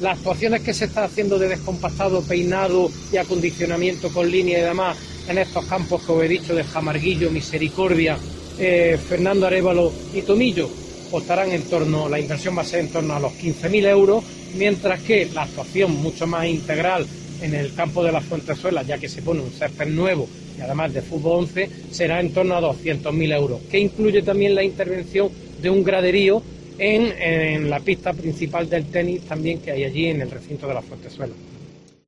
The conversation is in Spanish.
Las actuaciones que se está haciendo de descompactado, peinado y acondicionamiento con línea y demás en estos campos que os he dicho de Jamarguillo, Misericordia, Fernando Arévalo y Tomillo, costarán la inversión va a ser en torno a los 15.000 euros, mientras que la actuación mucho más integral en el campo de la Fuentezuela, ya que se pone un césped nuevo y además de fútbol 11, será en torno a 200.000 euros, que incluye también la intervención de un graderío en la pista principal del tenis también que hay allí en el recinto de la Fuentezuela.